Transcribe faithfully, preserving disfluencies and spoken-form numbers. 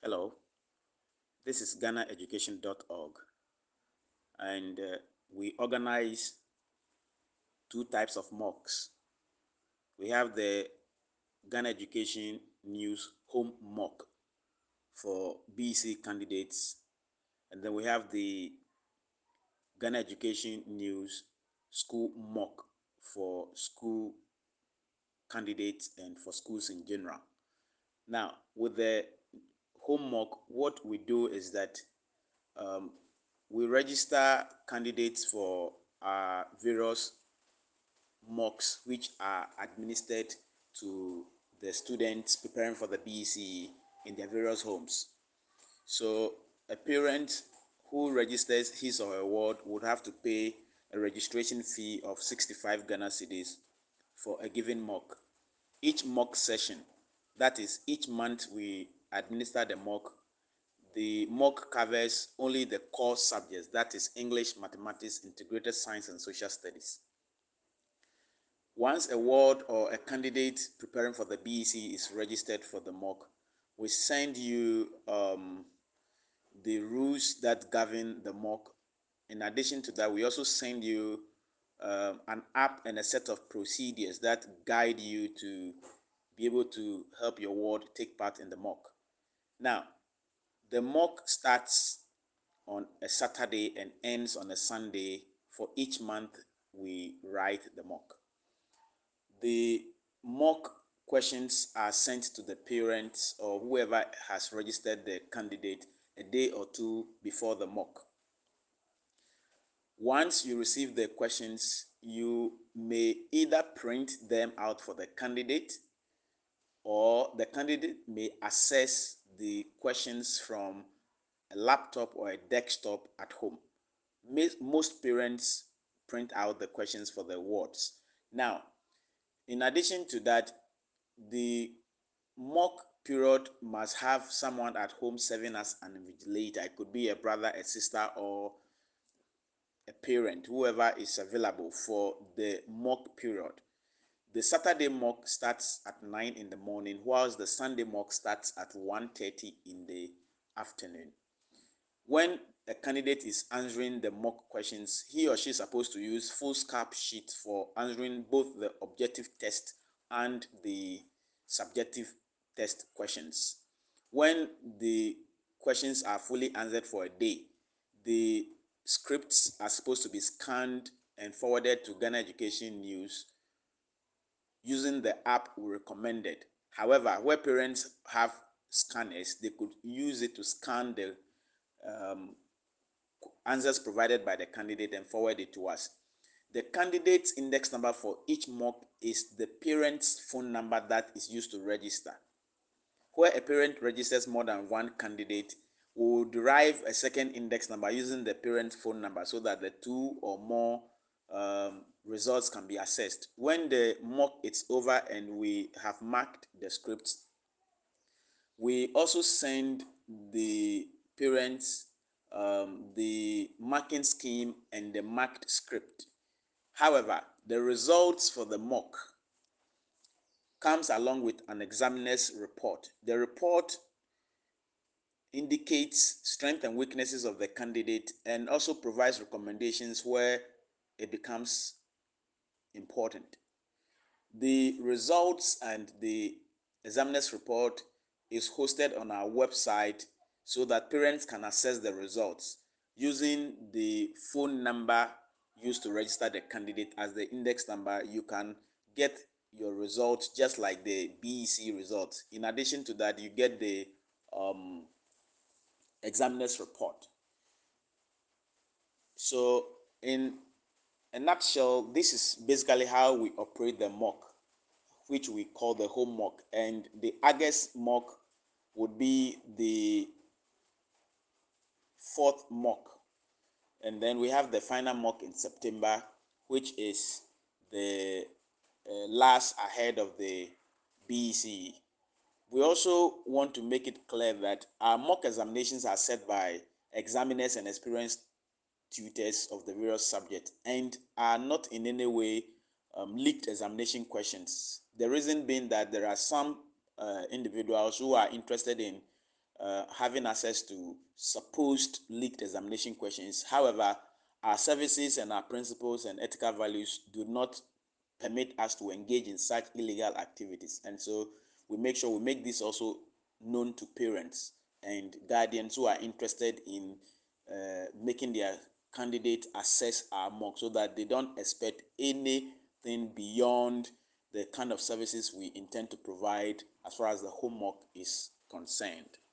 Hello, this is Ghana Education dot org, and uh, we organize two types of mocks. We have the Ghana Education News Home Mock for B E C candidates, and then we have the Ghana Education News School Mock for school candidates and for schools in general. Now, with the home mock, what we do is that um, we register candidates for our various mocks which are administered to the students preparing for the B E C in their various homes. So a parent who registers his or her ward would have to pay a registration fee of sixty-five Ghana cedis for a given mock. Each mock session, that is, each month we administer the mock, the mock covers only the core subjects, that is English, mathematics, integrated science, and social studies. Once a ward or a candidate preparing for the B E C is registered for the mock, we send you um, the rules that govern the mock. In addition to that, we also send you um, an app and a set of procedures that guide you to be able to help your ward take part in the mock. Now, the mock starts on a Saturday and ends on a Sunday. For each month we write the mock. The mock questions are sent to the parents or whoever has registered the candidate a day or two before the mock. Once you receive the questions, you may either print them out for the candidate, or the candidate may access the questions from a laptop or a desktop at home. Most parents print out the questions for the wards. Now, in addition to that, the mock period must have someone at home serving as an invigilator. It could be a brother, a sister, or a parent, whoever is available for the mock period. The Saturday mock starts at nine in the morning, whilst the Sunday mock starts at one thirty in the afternoon. When a candidate is answering the mock questions, he or she is supposed to use foolscap sheet for answering both the objective test and the subjective test questions. When the questions are fully answered for a day, the scripts are supposed to be scanned and forwarded to Ghana Education News using the app we recommended. However, where parents have scanners, they could use it to scan the um, answers provided by the candidate and forward it to us. The candidate's index number for each mock is the parent's phone number that is used to register. Where a parent registers more than one candidate, we will derive a second index number using the parent's phone number so that the two or more um, results can be accessed. When the mock is over and we have marked the scripts, we also send the parents um, the marking scheme and the marked script. However, the results for the mock comes along with an examiner's report. The report indicates strengths and weaknesses of the candidate and also provides recommendations where it becomes important. The results and the examiner's report is hosted on our website so that parents can access the results using the phone number used to register the candidate as the index number. You can get your results just like the B E C results. In addition to that, you get the um, examiner's report. So, in a nutshell, this is basically how we operate the mock, which we call the home mock, and the August mock would be the fourth mock, and then we have the final mock in September, which is the uh, last ahead of the B E C. We also want to make it clear that our mock examinations are set by examiners and experienced tutors of the various subjects and are not in any way um, leaked examination questions. The reason being that there are some uh, individuals who are interested in uh, having access to supposed leaked examination questions. However, our services and our principles and ethical values do not permit us to engage in such illegal activities. And so we make sure we make this also known to parents and guardians who are interested in uh, making their candidate assess our mock, so that they don't expect anything beyond the kind of services we intend to provide as far as the homework is concerned.